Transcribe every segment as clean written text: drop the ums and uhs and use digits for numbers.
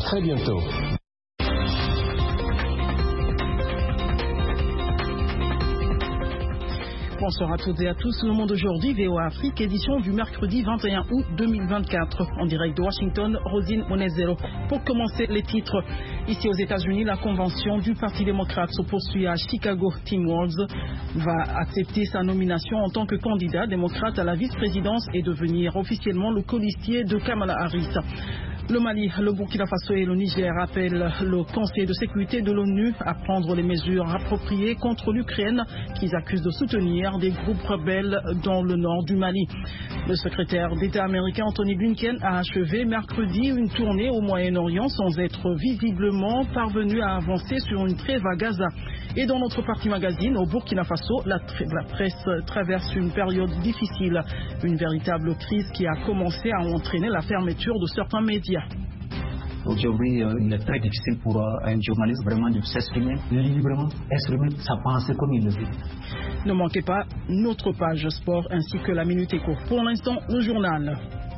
très bientôt. Bonsoir à toutes et à tous. Le Monde aujourd'hui, VOA Afrique, édition du mercredi 21 août 2024. En direct de Washington, Rosine Monezero. Pour commencer, les titres. Ici aux États-Unis, la convention du Parti démocrate se poursuit à Chicago. Tim Walz va accepter sa nomination en tant que candidat démocrate à la vice-présidence et devenir officiellement le colistier de Kamala Harris. Le Mali, le Burkina Faso et le Niger appellent le Conseil de sécurité de l'ONU à prendre les mesures appropriées contre l'Ukraine qu'ils accusent de soutenir des groupes rebelles dans le nord du Mali. Le secrétaire d'État américain Anthony Blinken a achevé mercredi une tournée au Moyen-Orient sans être visiblement parvenu à avancer sur une trêve à Gaza. Et dans notre partie magazine, au Burkina Faso, la presse traverse une période difficile, une véritable crise qui a commencé à entraîner la fermeture de certains médias. Aujourd'hui, il est très difficile pour un journaliste vraiment de s'exprimer librement, exprimer sa pensée comme il le veut. Ne manquez pas notre page sport ainsi que la Minute Éco. Pour l'instant, le journal.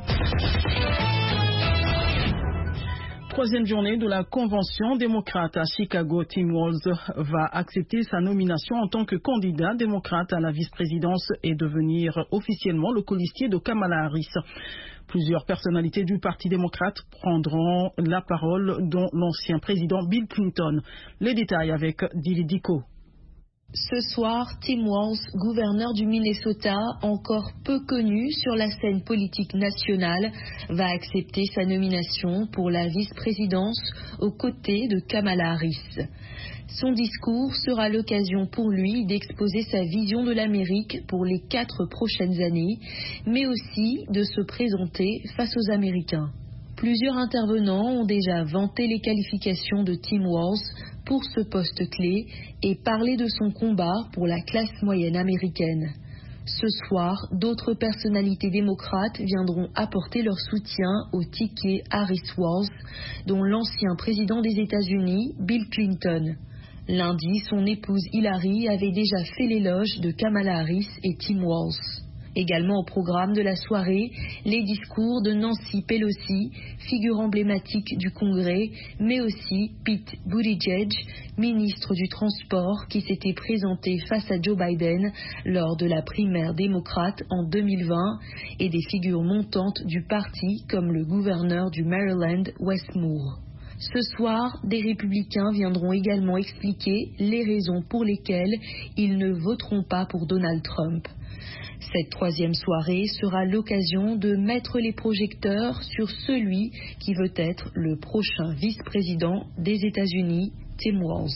Troisième journée de la convention démocrate à Chicago. Tim Walz va accepter sa nomination en tant que candidat démocrate à la vice-présidence et devenir officiellement le colistier de Kamala Harris. Plusieurs personnalités du Parti démocrate prendront la parole, dont l'ancien président Bill Clinton. Les détails avec Dili Diko. Ce soir, Tim Walz, gouverneur du Minnesota, encore peu connu sur la scène politique nationale, va accepter sa nomination pour la vice-présidence aux côtés de Kamala Harris. Son discours sera l'occasion pour lui d'exposer sa vision de l'Amérique pour les 4 prochaines années, mais aussi de se présenter face aux Américains. Plusieurs intervenants ont déjà vanté les qualifications de Tim Walz pour ce poste clé et parlé de son combat pour la classe moyenne américaine. Ce soir, d'autres personnalités démocrates viendront apporter leur soutien au ticket Harris-Walz, dont l'ancien président des États-Unis, Bill Clinton. Lundi, son épouse Hillary avait déjà fait l'éloge de Kamala Harris et Tim Walz. Également au programme de la soirée, les discours de Nancy Pelosi, figure emblématique du Congrès, mais aussi Pete Buttigieg, ministre du Transport, qui s'était présenté face à Joe Biden lors de la primaire démocrate en 2020, et des figures montantes du parti comme le gouverneur du Maryland, Wes Moore. Ce soir, des républicains viendront également expliquer les raisons pour lesquelles ils ne voteront pas pour Donald Trump. Cette troisième soirée sera l'occasion de mettre les projecteurs sur celui qui veut être le prochain vice-président des États-Unis, Tim Walz.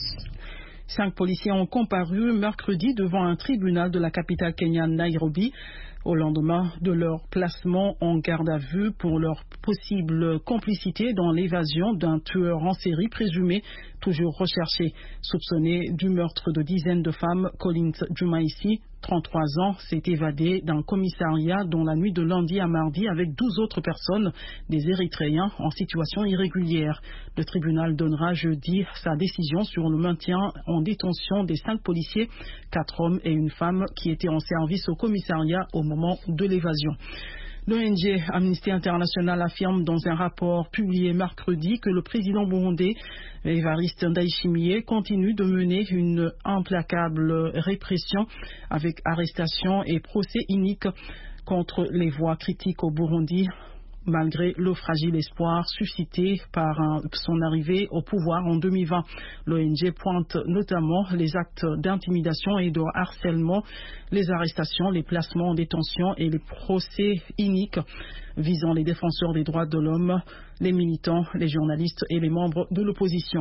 5 policiers ont comparu mercredi devant un tribunal de la capitale kenyane Nairobi au lendemain de leur placement en garde à vue pour leur possible complicité dans l'évasion d'un tueur en série présumé toujours recherché. Soupçonné du meurtre de dizaines de femmes, Collins Jumaisi, 33 ans, s'est évadé d'un commissariat dans la nuit de lundi à mardi avec 12 autres personnes, des Érythréens en situation irrégulière. Le tribunal donnera jeudi sa décision sur le maintien en détention des 5 policiers, 4 hommes et une femme qui étaient en service au commissariat au moment de l'évasion. L'ONG Amnesty International affirme dans un rapport publié mercredi que le président burundais Evariste Ndayishimiye continue de mener une implacable répression avec arrestation et procès iniques contre les voix critiques au Burundi, malgré le fragile espoir suscité par son arrivée au pouvoir en 2020. L'ONG pointe notamment les actes d'intimidation et de harcèlement, les arrestations, les placements en détention et les procès iniques visant les défenseurs des droits de l'homme, les militants, les journalistes et les membres de l'opposition.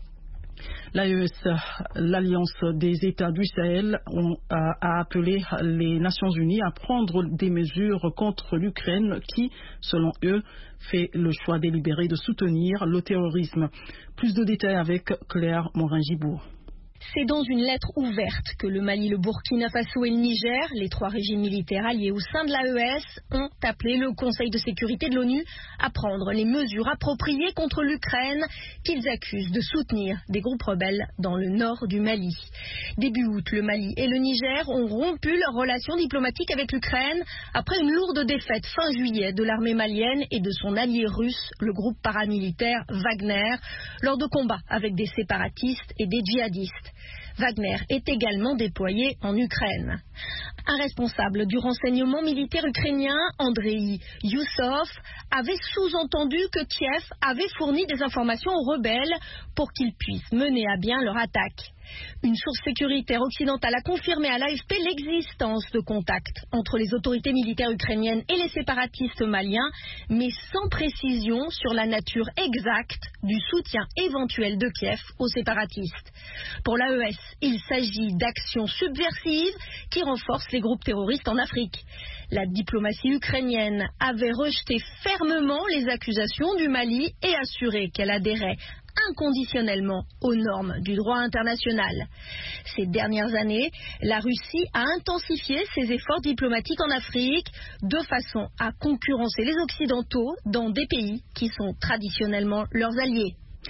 L'AES, l'Alliance des États du Sahel, a appelé les Nations Unies à prendre des mesures contre l'Ukraine qui, selon eux, fait le choix délibéré de soutenir le terrorisme. Plus de détails avec Claire Morin-Gibourg. C'est dans une lettre ouverte que le Mali, le Burkina Faso et le Niger, les 3 régimes militaires alliés au sein de l'AES, ont appelé le Conseil de sécurité de l'ONU à prendre les mesures appropriées contre l'Ukraine qu'ils accusent de soutenir des groupes rebelles dans le nord du Mali. Début août, le Mali et le Niger ont rompu leurs relations diplomatiques avec l'Ukraine après une lourde défaite fin juillet de l'armée malienne et de son allié russe, le groupe paramilitaire Wagner, lors de combats avec des séparatistes et des djihadistes. Wagner est également déployé en Ukraine. Un responsable du renseignement militaire ukrainien, Andrei Youssov, avait sous-entendu que Kiev avait fourni des informations aux rebelles pour qu'ils puissent mener à bien leur attaque. Une source sécuritaire occidentale a confirmé à l'AFP l'existence de contacts entre les autorités militaires ukrainiennes et les séparatistes maliens, mais sans précision sur la nature exacte du soutien éventuel de Kiev aux séparatistes. Pour l'AES, il s'agit d'actions subversives qui renforcent les groupes terroristes en Afrique. La diplomatie ukrainienne avait rejeté fermement les accusations du Mali et assuré qu'elle adhérait inconditionnellement aux normes du droit international. Ces dernières années, la Russie a intensifié ses efforts diplomatiques en Afrique de façon à concurrencer les Occidentaux dans des pays qui sont traditionnellement leurs alliés.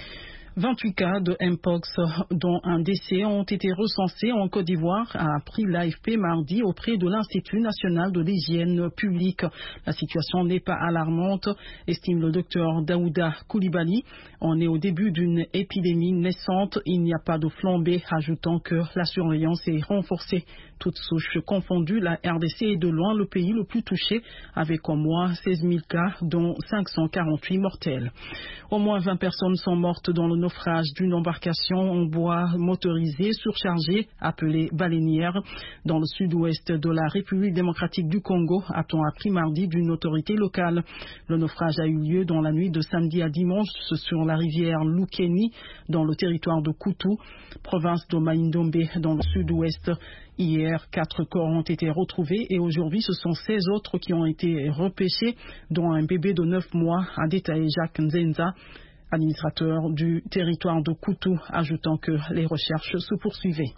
28 cas de Mpox, dont un décès, ont été recensés en Côte d'Ivoire, a appris l'AFP mardi auprès de l'Institut national de l'hygiène publique. La situation n'est pas alarmante, estime le docteur Daouda Koulibaly. On est au début d'une épidémie naissante, il n'y a pas de flambée, ajoutant que la surveillance est renforcée. Toutes souches confondues, la RDC est de loin le pays le plus touché, avec au moins 16 000 cas, dont 548 mortels. Au moins 20 personnes sont mortes dans le naufrage d'une embarcation en bois motorisée surchargée appelée baleinière dans le sud-ouest de la République démocratique du Congo, a-t-on appris mardi d'une autorité locale. Le naufrage a eu lieu dans la nuit de samedi à dimanche sur la rivière Lukeni dans le territoire de Koutou, province de Maïndombe dans le sud-ouest. Hier, 4 corps ont été retrouvés et aujourd'hui, ce sont 16 autres qui ont été repêchés, dont un bébé de 9 mois, a détaillé Jacques Nzenza, administrateur du territoire de Koutou, ajoutant que les recherches se poursuivaient.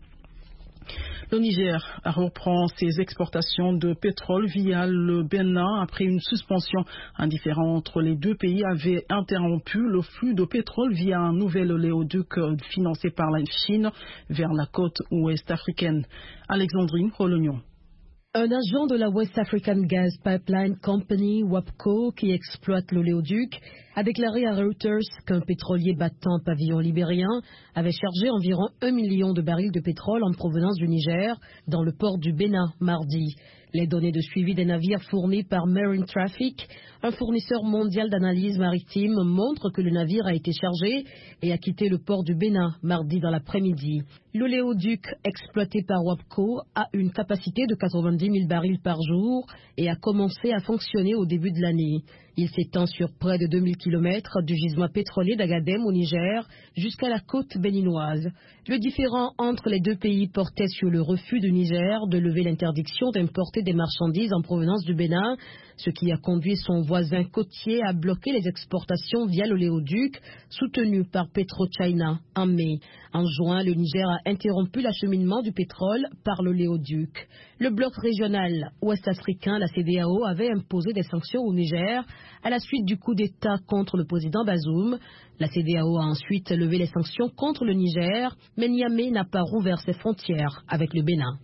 Le Niger reprend ses exportations de pétrole via le Bénin après une suspension. Un différend entre les deux pays avait interrompu le flux de pétrole via un nouvel oléoduc financé par la Chine vers la côte ouest africaine. Alexandrine Rolognon. Un agent de la West African Gas Pipeline Company, WAPCO, qui exploite l'oléoduc, a déclaré à Reuters qu'un pétrolier battant pavillon libérien avait chargé environ 1 million de barils de pétrole en provenance du Niger dans le port du Bénin mardi. Les données de suivi des navires fournis par Marine Traffic, un fournisseur mondial d'analyse maritime, montrent que le navire a été chargé et a quitté le port du Bénin mardi dans l'après-midi. L'oléoduc exploité par WAPCO a une capacité de 90 000 barils par jour et a commencé à fonctionner au début de l'année. Il s'étend sur près de 2000 km du gisement pétrolier d'Agadem au Niger jusqu'à la côte béninoise. Le différend entre les deux pays portait sur le refus du Niger de lever l'interdiction d'importer des marchandises en provenance du Bénin, ce qui a conduit son voisin côtier à bloquer les exportations via l'oléoduc soutenu par PetroChina en mai. En juin, le Niger a interrompu l'acheminement du pétrole par l'oléoduc. Le bloc régional ouest-africain, la CEDEAO, avait imposé des sanctions au Niger à la suite du coup d'État contre le président Bazoum. La CEDEAO a ensuite levé les sanctions contre le Niger, mais Niamey n'a pas rouvert ses frontières avec le Bénin.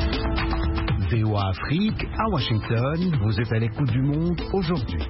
VOA Afrique, à Washington, vous êtes à l'écoute du monde aujourd'hui.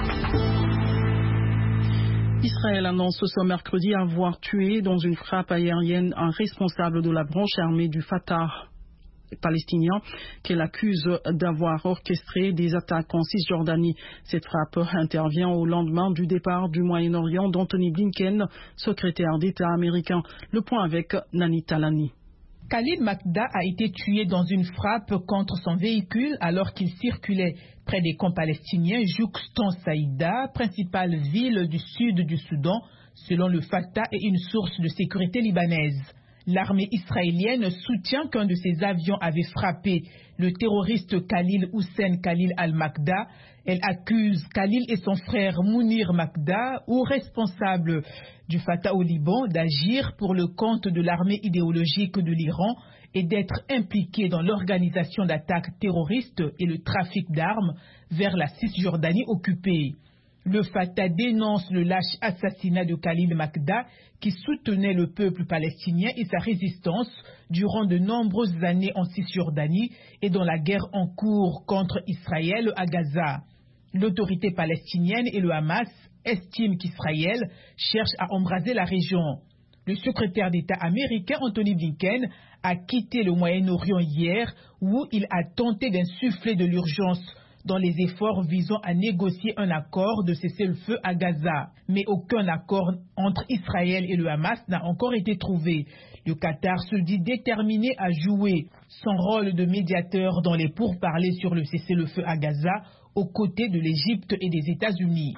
Israël annonce ce mercredi avoir tué dans une frappe aérienne un responsable de la branche armée du Fatah palestinien qu'elle accuse d'avoir orchestré des attaques en Cisjordanie. Cette frappe intervient au lendemain du départ du Moyen-Orient d'Anthony Blinken, secrétaire d'État américain. Le point avec Nani Talani. Khalid Makda a été tué dans une frappe contre son véhicule alors qu'il circulait près des camps palestiniens jouxtant Saïda, principale ville du sud du Soudan, selon le Fatah et une source de sécurité libanaise. L'armée israélienne soutient qu'un de ses avions avait frappé le terroriste Khalil Hussein Khalil al-Makda. Elle accuse Khalil et son frère Mounir Makda, ou responsables du Fatah au Liban, d'agir pour le compte de l'armée idéologique de l'Iran et d'être impliqués dans l'organisation d'attaques terroristes et le trafic d'armes vers la Cisjordanie occupée. Le Fatah dénonce le lâche assassinat de Khalil Makda, qui soutenait le peuple palestinien et sa résistance durant de nombreuses années en Cisjordanie et dans la guerre en cours contre Israël à Gaza. L'autorité palestinienne et le Hamas estiment qu'Israël cherche à embraser la région. Le secrétaire d'État américain Anthony Blinken a quitté le Moyen-Orient hier, où il a tenté d'insuffler de l'urgence dans les efforts visant à négocier un accord de cessez-le-feu à Gaza. Mais aucun accord entre Israël et le Hamas n'a encore été trouvé. Le Qatar se dit déterminé à jouer son rôle de médiateur dans les pourparlers sur le cessez-le-feu à Gaza, aux côtés de l'Égypte et des États-Unis.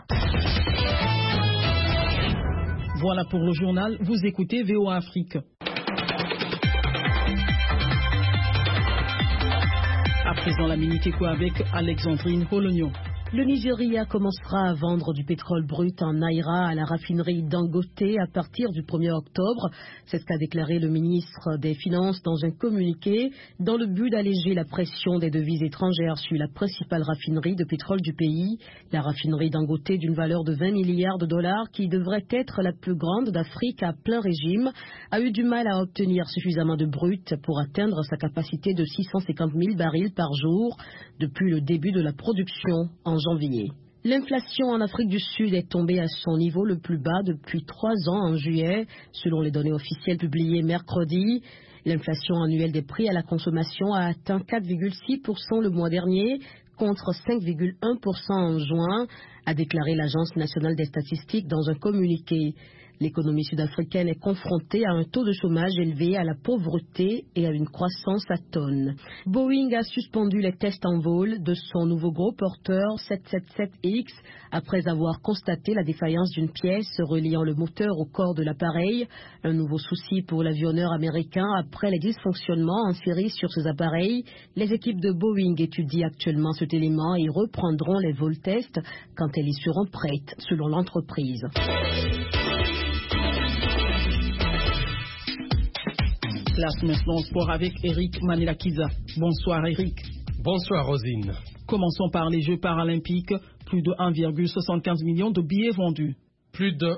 Voilà pour le journal. Vous écoutez VOA Afrique. À présent, la Minute Éco avec Alexandrine Polognon. Le Nigeria commencera à vendre du pétrole brut en naira à la raffinerie Dangote à partir du 1er octobre. C'est ce qu'a déclaré le ministre des Finances dans un communiqué, dans le but d'alléger la pression des devises étrangères sur la principale raffinerie de pétrole du pays. La raffinerie Dangote, d'une valeur de 20 milliards de dollars, qui devrait être la plus grande d'Afrique à plein régime, a eu du mal à obtenir suffisamment de brut pour atteindre sa capacité de 650 000 barils par jour depuis le début de la production en janvier. L'inflation en Afrique du Sud est tombée à son niveau le plus bas depuis 3 ans en juillet, selon les données officielles publiées mercredi. L'inflation annuelle des prix à la consommation a atteint 4,6% le mois dernier, contre 5,1% en juin, a déclaré l'Agence nationale des statistiques dans un communiqué. L'économie sud-africaine est confrontée à un taux de chômage élevé, à la pauvreté et à une croissance atone. Boeing a suspendu les tests en vol de son nouveau gros porteur 777X après avoir constaté la défaillance d'une pièce reliant le moteur au corps de l'appareil. Un nouveau souci pour l'avionneur américain après les dysfonctionnements en série sur ces appareils. Les équipes de Boeing étudient actuellement cet élément et reprendront les vols tests quand elles y seront prêtes, selon l'entreprise. Place maintenant au sport avec Eric Manilakiza. Bonsoir Eric. Bonsoir Rosine. Commençons par les Jeux paralympiques. Plus de 1,75 million de billets vendus. Plus de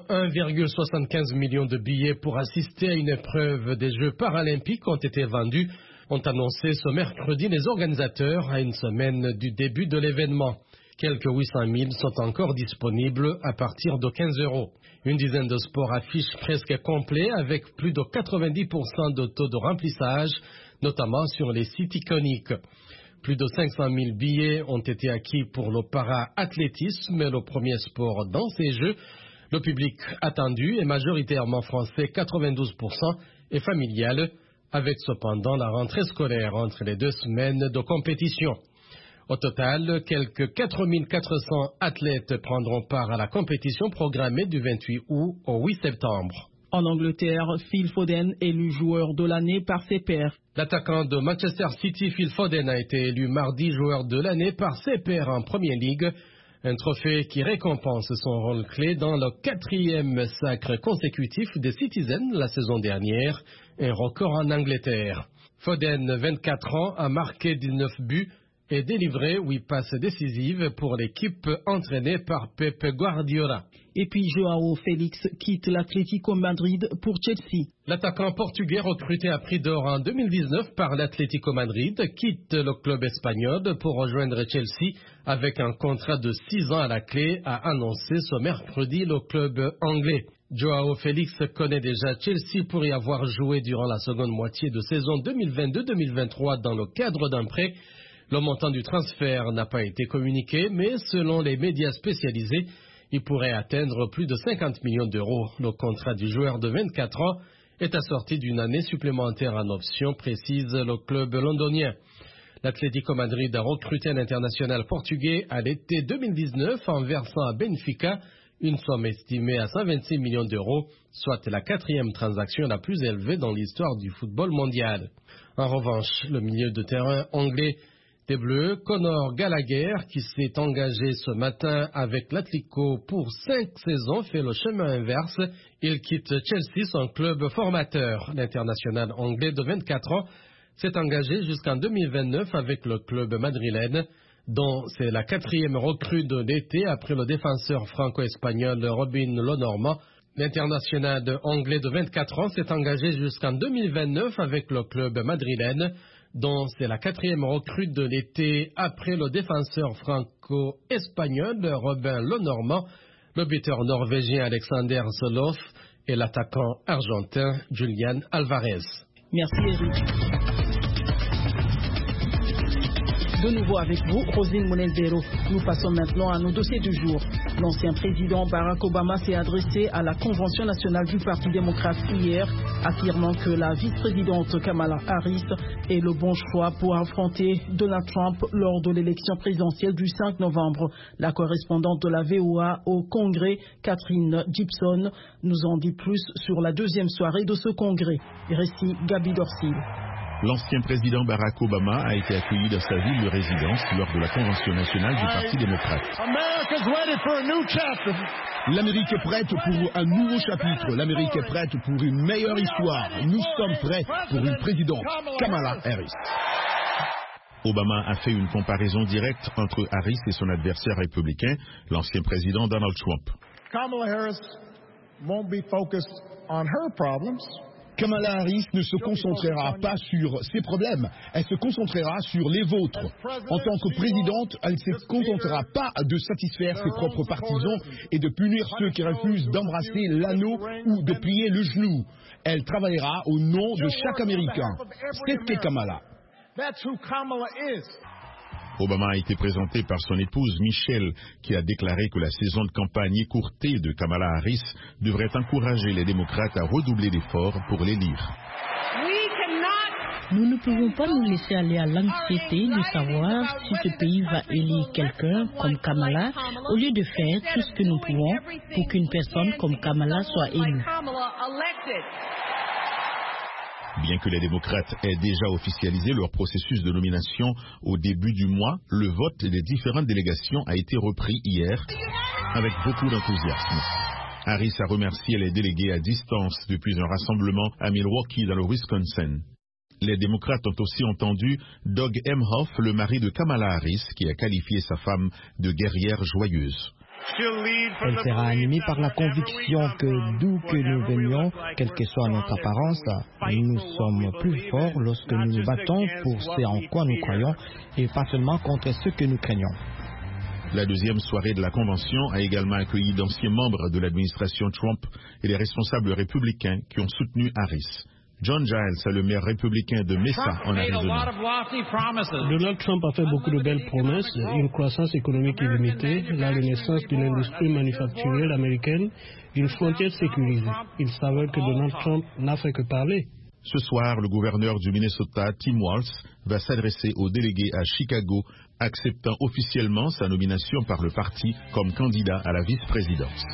1,75 million de billets pour assister à une épreuve des Jeux paralympiques ont été vendus, ont annoncé ce mercredi les organisateurs à une semaine du début de l'événement. Quelques 800 000 sont encore disponibles à partir de 15 €. Une dizaine de sports affichent presque complet avec plus de 90% de taux de remplissage, notamment sur les sites iconiques. Plus de 500 000 billets ont été acquis pour le para-athlétisme, le premier sport dans ces Jeux. Le public attendu est majoritairement français, 92%, et familial, avec cependant la rentrée scolaire entre les 2 semaines de compétition. Au total, quelques 4 400 athlètes prendront part à la compétition programmée du 28 août au 8 septembre. En Angleterre, Phil Foden élu joueur de l'année par ses pairs. L'attaquant de Manchester City, Phil Foden, a été élu mardi joueur de l'année par ses pairs en Premier League. Un trophée qui récompense son rôle clé dans le 4e sacre consécutif des Citizens la saison dernière, un record en Angleterre. Foden, 24 ans, a marqué 19 buts et délivré 8 passes décisives pour l'équipe entraînée par Pep Guardiola. Et puis Joao Félix quitte l'Atlético Madrid pour Chelsea. L'attaquant portugais recruté à prix d'or en 2019 par l'Atlético Madrid quitte le club espagnol pour rejoindre Chelsea avec un contrat de 6 ans à la clé, a annoncé ce mercredi le club anglais. Joao Félix connaît déjà Chelsea pour y avoir joué durant la seconde moitié de saison 2022-2023 dans le cadre d'un prêt. Le montant du transfert n'a pas été communiqué, mais selon les médias spécialisés, il pourrait atteindre plus de 50 millions d'euros. Le contrat du joueur de 24 ans est assorti d'une année supplémentaire en option, précise le club londonien. L'Atlético Madrid a recruté un international portugais à l'été 2019 en versant à Benfica une somme estimée à 126 millions d'euros, soit la 4e transaction la plus élevée dans l'histoire du football mondial. En revanche, le milieu de terrain anglais des Bleus, Conor Gallagher, qui s'est engagé ce matin avec l'Atlético pour 5 saisons, fait le chemin inverse. Il quitte Chelsea, son club formateur. L'international anglais de 24 ans s'est engagé jusqu'en 2029 avec le club madrilène, dont c'est la 4e recrue de l'été après le défenseur franco-espagnol Robin Lenormand. L'international anglais de 24 ans s'est engagé jusqu'en 2029 avec le club madrilène, dont c'est la 4e recrue de l'été après le défenseur franco-espagnol Robin Lenormand, le buteur norvégien Alexander Soloff et l'attaquant argentin Julian Alvarez. Merci Eric. De nouveau avec vous, Rosine Monelvero. Nous passons maintenant à nos dossiers du jour. L'ancien président Barack Obama s'est adressé à la Convention nationale du Parti démocrate hier, affirmant que la vice-présidente Kamala Harris est le bon choix pour affronter Donald Trump lors de l'élection présidentielle du 5 novembre. La correspondante de la VOA au Congrès, Catherine Gibson, nous en dit plus sur la deuxième soirée de ce congrès. Récit Gabi Dorsil. L'ancien président Barack Obama a été accueilli dans sa ville de résidence lors de la Convention nationale du Parti démocrate. L'Amérique est prête pour un nouveau chapitre. L'Amérique est prête pour une meilleure histoire. Nous sommes prêts pour une présidente, Kamala Harris. Obama a fait une comparaison directe entre Harris et son adversaire républicain, l'ancien président Donald Trump. Kamala Harris won't be focused on her problems. Kamala Harris ne se concentrera pas sur ses problèmes, elle se concentrera sur les vôtres. En tant que présidente, elle ne se contentera pas de satisfaire ses propres partisans et de punir ceux qui refusent d'embrasser l'anneau ou de plier le genou. Elle travaillera au nom de chaque Américain. C'est ce qu'est Kamala. Obama a été présenté par son épouse Michelle, qui a déclaré que la saison de campagne écourtée de Kamala Harris devrait encourager les démocrates à redoubler d'efforts pour l'élire. Nous ne pouvons pas nous laisser aller à l'anxiété de savoir si ce pays va élire quelqu'un comme Kamala, au lieu de faire tout ce que nous pouvons pour qu'une personne comme Kamala soit élue. Bien que les démocrates aient déjà officialisé leur processus de nomination au début du mois, le vote des différentes délégations a été repris hier avec beaucoup d'enthousiasme. Harris a remercié les délégués à distance depuis un rassemblement à Milwaukee dans le Wisconsin. Les démocrates ont aussi entendu Doug Emhoff, le mari de Kamala Harris, qui a qualifié sa femme de guerrière joyeuse. Elle sera animée par la conviction que d'où que nous venions, quelle que soit notre apparence, nous sommes plus forts lorsque nous nous battons pour ce en quoi nous croyons et pas seulement contre ce que nous craignons. La deuxième soirée de la Convention a également accueilli d'anciens membres de l'administration Trump et les responsables républicains qui ont soutenu Harris. John Giles, le maire républicain de Mesa, en Arizona. Donald Trump a fait beaucoup de belles promesses, une croissance économique illimitée, la renaissance d'une industrie manufacturière américaine, une frontière sécurisée. Il s'avère que Donald Trump n'a fait que parler. Ce soir, le gouverneur du Minnesota, Tim Walz, va s'adresser aux délégués à Chicago, acceptant officiellement sa nomination par le parti comme candidat à la vice-présidence.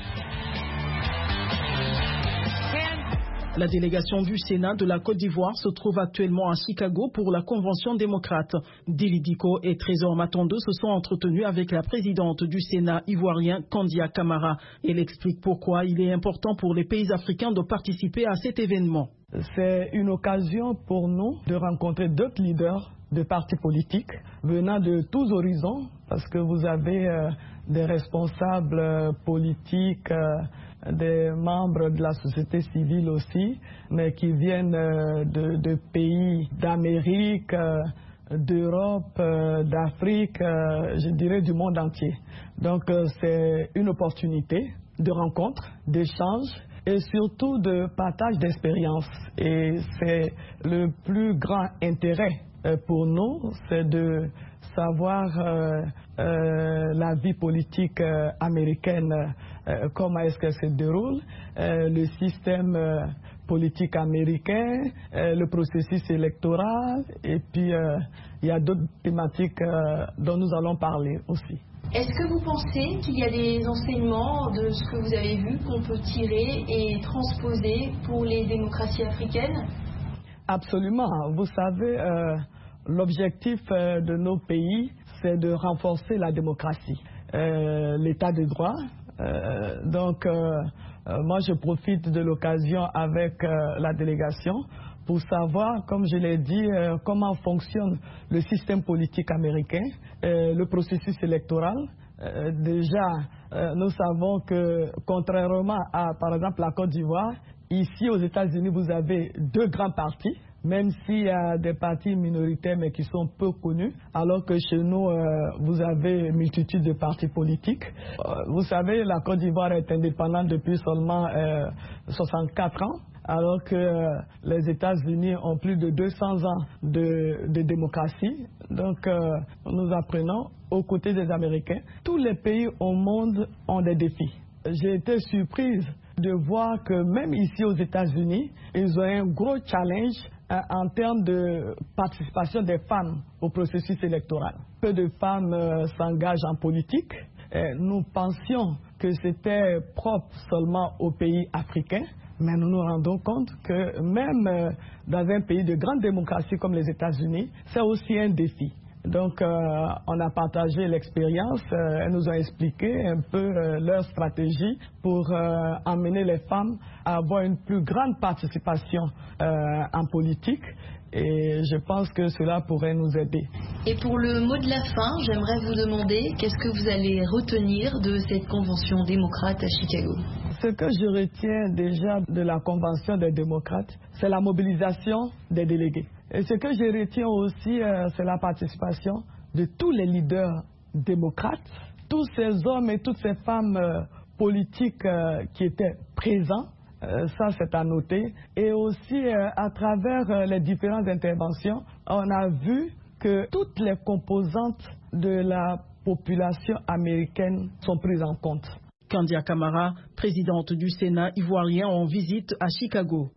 La délégation du Sénat de la Côte d'Ivoire se trouve actuellement à Chicago pour la Convention démocrate. Dili Diko et Trésor Matondo se sont entretenus avec la présidente du Sénat ivoirien, Kandia Camara. Elle explique pourquoi il est important pour les pays africains de participer à cet événement. C'est une occasion pour nous de rencontrer d'autres leaders de partis politiques venant de tous horizons, parce que vous avez des responsables politiques, des membres de la société civile aussi, mais qui viennent de pays d'Amérique, d'Europe, d'Afrique, je dirais du monde entier. Donc c'est une opportunité de rencontre, d'échange et surtout de partage d'expériences. Et c'est le plus grand intérêt pour nous, c'est de savoir la vie politique américaine, comment est-ce qu'elle se déroule, le système politique américain, le processus électoral, et puis il y a d'autres thématiques dont nous allons parler aussi. Est-ce que vous pensez qu'il y a des enseignements de ce que vous avez vu qu'on peut tirer et transposer pour les démocraties africaines? Absolument. Vous savez, l'objectif de nos pays, c'est de renforcer la démocratie, l'état de droit. Moi, je profite de l'occasion avec la délégation pour savoir, comme je l'ai dit, comment fonctionne le système politique américain, le processus électoral. Nous savons que, contrairement à, par exemple, la Côte d'Ivoire, ici aux États-Unis, vous avez 2 grands partis, même s'il y a des partis minoritaires mais qui sont peu connus, alors que chez nous, vous avez une multitude de partis politiques. Vous savez, la Côte d'Ivoire est indépendante depuis seulement 64 ans, alors que les États-Unis ont plus de 200 ans de démocratie. Donc, nous apprenons aux côtés des Américains. Tous les pays au monde ont des défis. J'ai été surprise de voir que même ici aux États-Unis, ils ont un gros challenge en termes de participation des femmes au processus électoral. Peu de femmes s'engagent en politique. Nous pensions que c'était propre seulement aux pays africains, mais nous nous rendons compte que même dans un pays de grande démocratie comme les États-Unis, c'est aussi un défi. Donc, on a partagé l'expérience, elles nous ont expliqué un peu leur stratégie pour amener les femmes à avoir une plus grande participation en politique. Et je pense que cela pourrait nous aider. Et pour le mot de la fin, j'aimerais vous demander qu'est-ce que vous allez retenir de cette convention démocrate à Chicago? Ce que je retiens déjà de la convention des démocrates, c'est la mobilisation des délégués. Et ce que je retiens aussi, c'est la participation de tous les leaders démocrates, tous ces hommes et toutes ces femmes politiques qui étaient présents. Ça, c'est à noter. Et aussi, à travers les différentes interventions, on a vu que toutes les composantes de la population américaine sont prises en compte. Kandia Camara, présidente du Sénat ivoirien en visite à Chicago.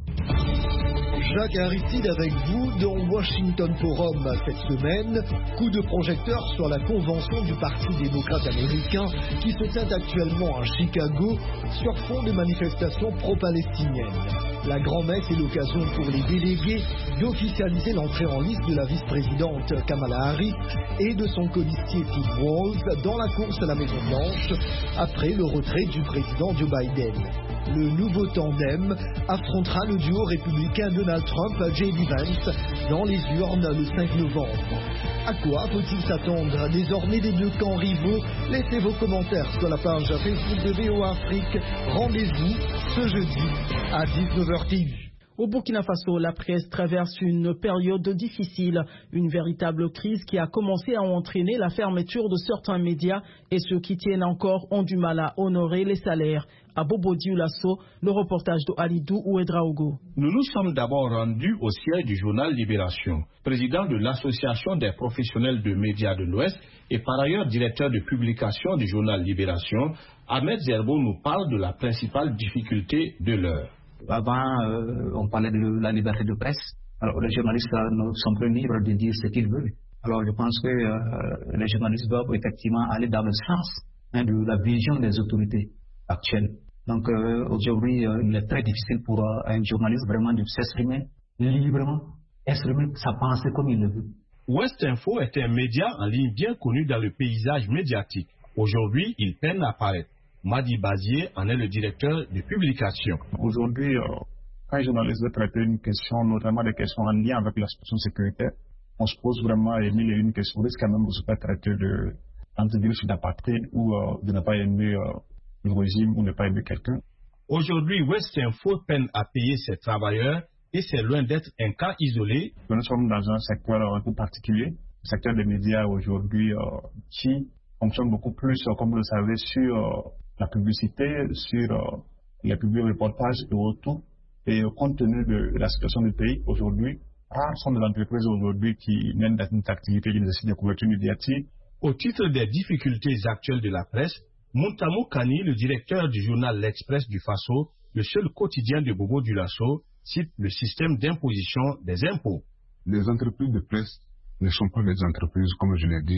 Jacques Aristide avec vous dans Washington Forum cette semaine. Coup de projecteur sur la convention du Parti démocrate américain qui se tient actuellement à Chicago sur fond de manifestations pro-palestiniennes. La grand-messe est l'occasion pour les délégués d'officialiser l'entrée en liste de la vice-présidente Kamala Harris et de son colistier Tim Walz dans la course à la Maison-Blanche après le retrait du président Joe Biden. Le nouveau tandem affrontera le duo républicain Donald Trump-J.D. Vance dans les urnes le 5 novembre. À quoi faut-il s'attendre désormais des 2 camps rivaux? Laissez vos commentaires sur la page Facebook de VOA Afrique. Rendez-vous ce jeudi à 19h TV. Au Burkina Faso, la presse traverse une période difficile, une véritable crise qui a commencé à entraîner la fermeture de certains médias et ceux qui tiennent encore ont du mal à honorer les salaires. À Bobo Dioulasso, le reportage de Alidou Ouedraogo. Nous nous sommes d'abord rendus au siège du journal Libération. Président de l'Association des professionnels de médias de l'Ouest et par ailleurs directeur de publication du journal Libération, Ahmed Zerbo nous parle de la principale difficulté de l'heure. Avant, on parlait de la liberté de presse. Alors, les journalistes ne sont plus libres de dire ce qu'ils veulent. Alors, je pense que les journalistes doivent effectivement aller dans le sens de la vision des autorités actuelles. Donc, aujourd'hui, il est très difficile pour un journaliste vraiment de s'exprimer librement, exprimer sa pensée comme il le veut. Ouest Info est un média en ligne bien connu dans le paysage médiatique. Aujourd'hui, il peine à apparaître. Madi Bazier en est le directeur de publication. Aujourd'hui, quand un journaliste veut traiter une question, notamment des questions en lien avec la situation sécuritaire, on se pose vraiment mille et une questions. On risque quand même de se faire traiter d'antivirus d'apatride ou de ne pas aimer le régime ou ne pas aimer quelqu'un. Aujourd'hui, Ouest Info peine à payer ses travailleurs et c'est loin d'être un cas isolé. Nous sommes dans un secteur un peu particulier, le secteur des médias aujourd'hui qui fonctionne beaucoup plus, comme vous le savez, sur la publicité, sur les publics reportages et autres. Et compte tenu de la situation du pays aujourd'hui, rares sont les entreprises aujourd'hui qui mènent une activité qui nécessite des couvertures médiatiques. Au titre des difficultés actuelles de la presse, Montamo Kani, le directeur du journal L'Express du Faso, le seul quotidien de Bobo Dioulasso, cite le système d'imposition des impôts. Les entreprises de presse ne sont pas des entreprises, comme je l'ai dit,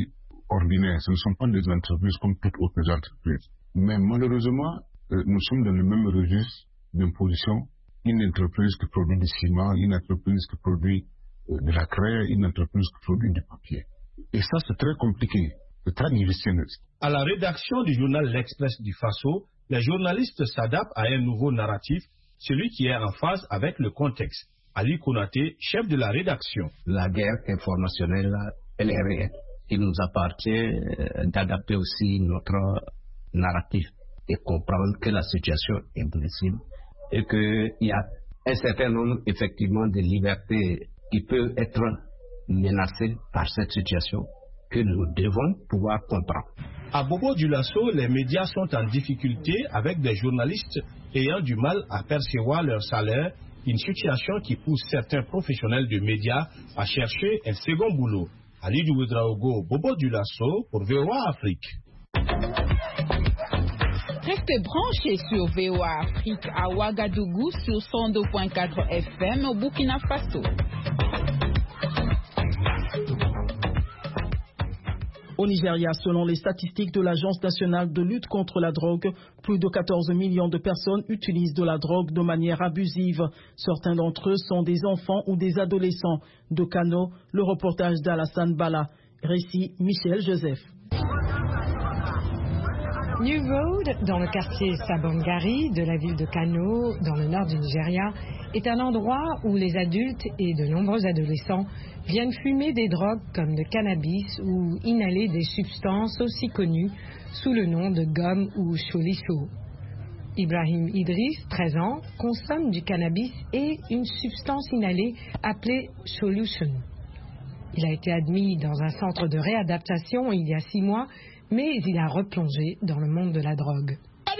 ordinaires, ce ne sont pas des entreprises comme toutes autres entreprises. Mais malheureusement, nous sommes dans le même registre d'imposition. Une entreprise qui produit du ciment, une entreprise qui produit de la craie, une entreprise qui produit du papier. Et ça, c'est très compliqué, c'est très difficile. À la rédaction du journal L'Express du Faso, les journalistes s'adaptent à un nouveau narratif, celui qui est en phase avec le contexte. Ali Konaté, chef de la rédaction. La guerre informationnelle, elle est réelle. Il nous appartient d'adapter aussi notre narratif et comprendre que la situation est difficile et qu'il y a un certain nombre, effectivement, de libertés qui peuvent être menacées par cette situation que nous devons pouvoir comprendre. À Bobo-Dioulasso, les médias sont en difficulté avec des journalistes ayant du mal à percevoir leur salaire, une situation qui pousse certains professionnels de médias à chercher un second boulot. Ali Ouedraogo, Bobo-Dioulasso pour VOA Afrique. Restez branchés sur VOA Afrique à Ouagadougou sur 102.4 FM au Burkina Faso. Au Nigeria, selon les statistiques de l'Agence nationale de lutte contre la drogue, plus de 14 millions de personnes utilisent de la drogue de manière abusive. Certains d'entre eux sont des enfants ou des adolescents. De Kano, le reportage d'Alassane Bala. Récit Michel Joseph. New Road, dans le quartier Sabongari de la ville de Kano, dans le nord du Nigeria, est un endroit où les adultes et de nombreux adolescents viennent fumer des drogues comme le cannabis ou inhaler des substances aussi connues sous le nom de gomme ou cholicho. Ibrahim Idriss, 13 ans, consomme du cannabis et une substance inhalée appelée solution. Il a été admis dans un centre de réadaptation il y a 6 mois, mais il a replongé dans le monde de la drogue.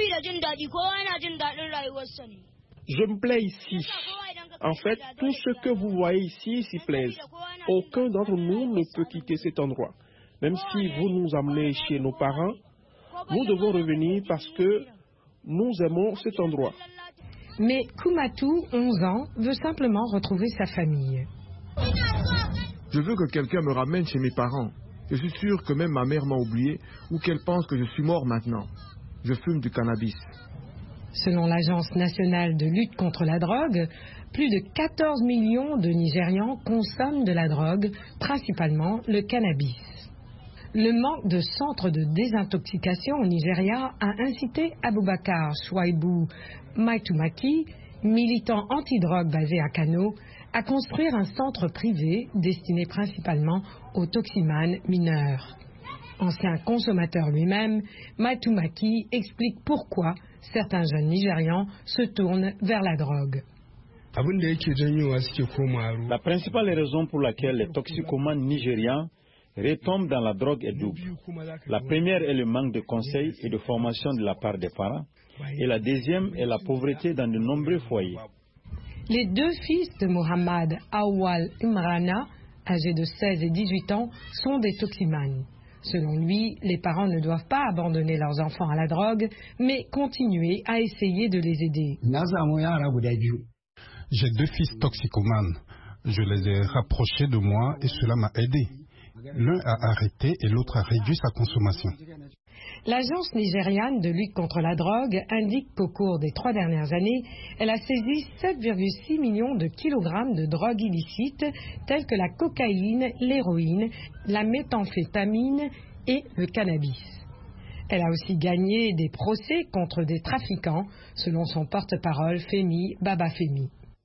Je me plais ici. En fait, tout ce que vous voyez ici s'y plaise. Aucun d'entre nous ne peut quitter cet endroit. Même si vous nous amenez chez nos parents, nous devons revenir parce que nous aimons cet endroit. Mais Koumatou, 11 ans, veut simplement retrouver sa famille. Je veux que quelqu'un me ramène chez mes parents. Je suis sûr que même ma mère m'a oublié ou qu'elle pense que je suis mort maintenant. Je fume du cannabis. Selon l'Agence nationale de lutte contre la drogue, plus de 14 millions de Nigérians consomment de la drogue, principalement le cannabis. Le manque de centres de désintoxication au Nigeria a incité Aboubakar Chouaibou Maitumaki, militant anti-drogue basé à Kano, à construire un centre privé destiné principalement aux toximanes mineurs. Ancien consommateur lui-même, Maitumaki explique pourquoi certains jeunes Nigérians se tournent vers la drogue. La principale raison pour laquelle les toxicomanes nigérians retombent dans la drogue est double. La première est le manque de conseils et de formation de la part des parents. Et la deuxième est la pauvreté dans de nombreux foyers. Les 2 fils de Mohamed Awal Imrana, âgés de 16 et 18 ans, sont des toximanes. Selon lui, les parents ne doivent pas abandonner leurs enfants à la drogue, mais continuer à essayer de les aider. J'ai 2 fils toxicomanes. Je les ai rapprochés de moi et cela m'a aidé. L'un a arrêté et l'autre a réduit sa consommation. L'agence nigériane de lutte contre la drogue indique qu'au cours des 3 dernières années, elle a saisi 7,6 millions de kilogrammes de drogues illicites telles que la cocaïne, l'héroïne, la méthamphétamine et le cannabis. Elle a aussi gagné des procès contre des trafiquants, selon son porte-parole Femi Babafemi.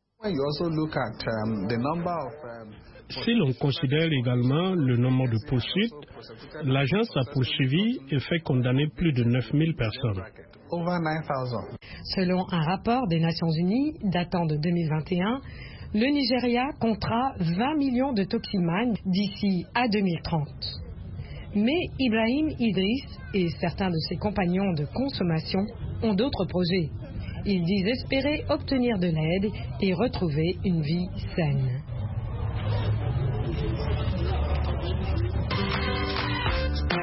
Si l'on considère également le nombre de poursuites, l'agence a poursuivi et fait condamner plus de 9000 personnes. Selon un rapport des Nations Unies datant de 2021, le Nigeria comptera 20 millions de toximanes d'ici à 2030. Mais Ibrahim Idriss et certains de ses compagnons de consommation ont d'autres projets. Ils disent espérer obtenir de l'aide et retrouver une vie saine.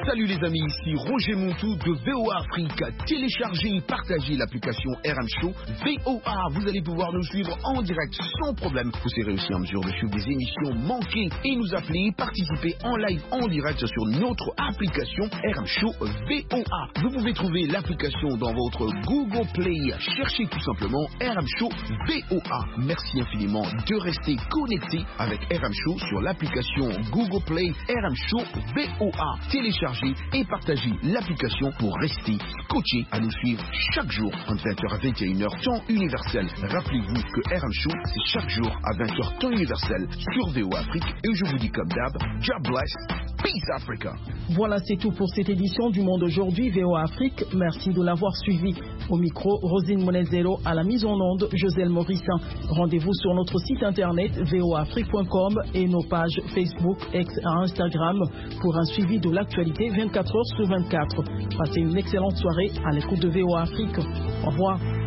Salut les amis, ici Roger Montou de VOA Afrique. Téléchargez et partagez l'application RM Show VOA. Vous allez pouvoir nous suivre en direct sans problème. Vous serez aussi en mesure de suivre des émissions manquées et nous appeler, participer en live en direct sur notre application RM Show VOA. Vous pouvez trouver l'application dans votre Google Play. Cherchez tout simplement RM Show VOA. Merci infiniment de rester connecté avec RM Show sur l'application Google Play RM Show VOA. Téléchargez et partagez l'application pour rester scotché à nous suivre chaque jour entre 20h à 21h temps universel. Rappelez-vous que RM Show c'est chaque jour à 20h temps universel sur VOA Afrique et je vous dis comme d'hab, God bless, peace Africa. Voilà, c'est tout pour cette édition du Monde aujourd'hui VOA Afrique. Merci de l'avoir suivi. Au micro, Rosine Monezero, à la mise en onde, Joselle Morissin. Rendez-vous sur notre site internet voafrique.com et nos pages Facebook, X et Instagram pour un suivi de l'actualité 24h sur 24. Passez une excellente soirée à l'écoute de VOA Afrique. Au revoir.